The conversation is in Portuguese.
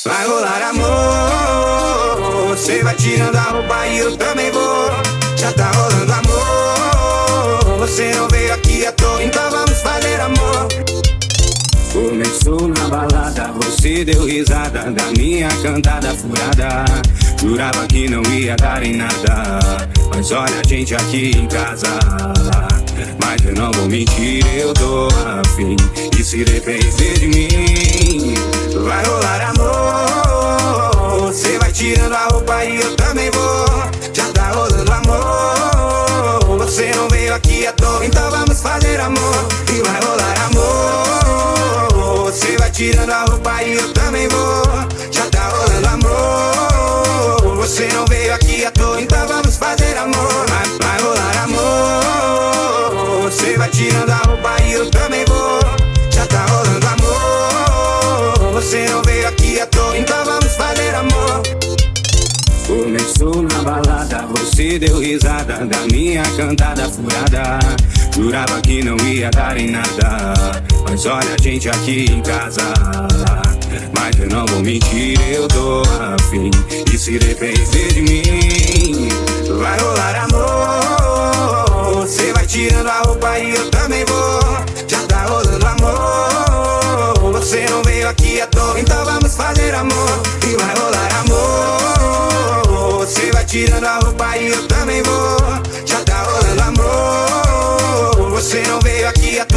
Vai rolar amor, você vai tirando a roupa e eu também vou. Já tá rolando amor, você não veio aqui à toa, então vamos fazer amor. Começou na balada, você deu risada da minha cantada furada. Jurava que não ia dar em nada, mas olha a gente aqui em casa. Mas eu não vou mentir, eu tô afim, e se depender de mim, vai rolar amor. Você vai tirando a roupa e eu também vou. Já tá rolando amor, você não veio aqui à toa, então vamos fazer amor. E vai rolar amor, você vai tirando a roupa e eu também vou. Já tá rolando amor, você não veio aqui à toa, então vamos fazer amor. Vai rolar amor, você vai tirando a roupa e eu também vou. Já tá rolando amor, você não veio aqui à toa, então vamos fazer amor. Começou na balada, você deu risada da minha cantada furada. Jurava que não ia dar em nada, mas olha a gente aqui em casa. Mas eu não vou mentir, eu tô afim, e se depender de mim, vai rolar amor. Você vai tirando a roupa e eu também vou. Já tá rolando amor, você não veio aqui à toa, então vamos fazer amor. E vai rolar amor, você vai tirando a roupa e eu também vou. Já tá rolando amor, você não veio aqui à toa.